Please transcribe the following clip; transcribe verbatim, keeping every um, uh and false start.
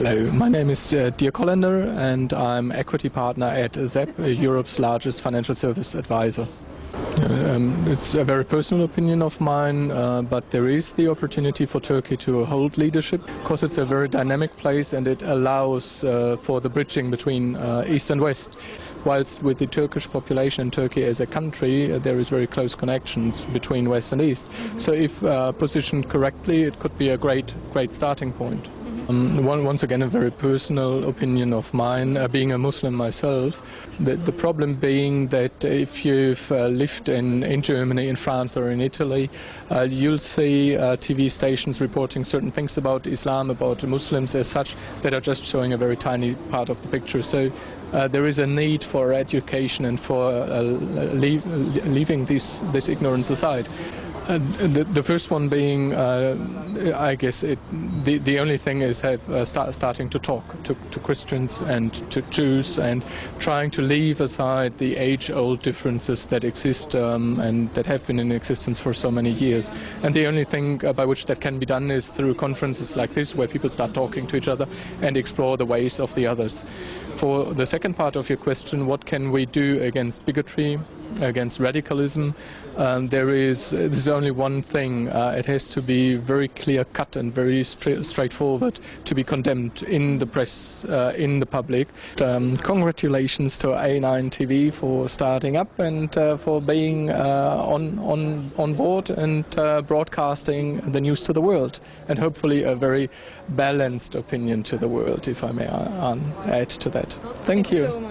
Hello, my name is uh, Dirk Hollander and I'm equity partner at Z E P, Europe's largest financial service advisor. Uh, um, it's a very personal opinion of mine, uh, but there is the opportunity for Turkey to hold leadership because it's a very dynamic place and it allows uh, for the bridging between uh, East and West. Whilst with the Turkish population and Turkey as a country, uh, there is very close connections between West and East. Mm-hmm. So if uh, positioned correctly, it could be a great, great starting point. Um, one, once again, a very personal opinion of mine, uh, being a Muslim myself. The, the problem being that if you've uh, lived in, in Germany, in France or in Italy, uh, you'll see uh, T V stations reporting certain things about Islam, about Muslims as such, that are just showing a very tiny part of the picture. So uh, there is a need for education and for uh, leave, leaving this, this ignorance aside. Uh, the, the first one being, uh, I guess, it, the, the only thing is have uh, start, starting to talk to, to Christians and to Jews and trying to leave aside the age-old differences that exist um, and that have been in existence for so many years. And the only thing uh, by which that can be done is through conferences like this, where people start talking to each other and explore the ways of the others. For the second part of your question, what can we do against bigotry, against radicalism? Um, there is there's only one thing. Uh, it has to be very clear-cut and very stra straightforward to be condemned in the press, uh, in the public. Um, congratulations to A nine T V for starting up and uh, for being uh, on on on board and uh, broadcasting the news to the world, and hopefully a very balanced opinion to the world, if I may uh, add to that. Thank, Thank you. you. So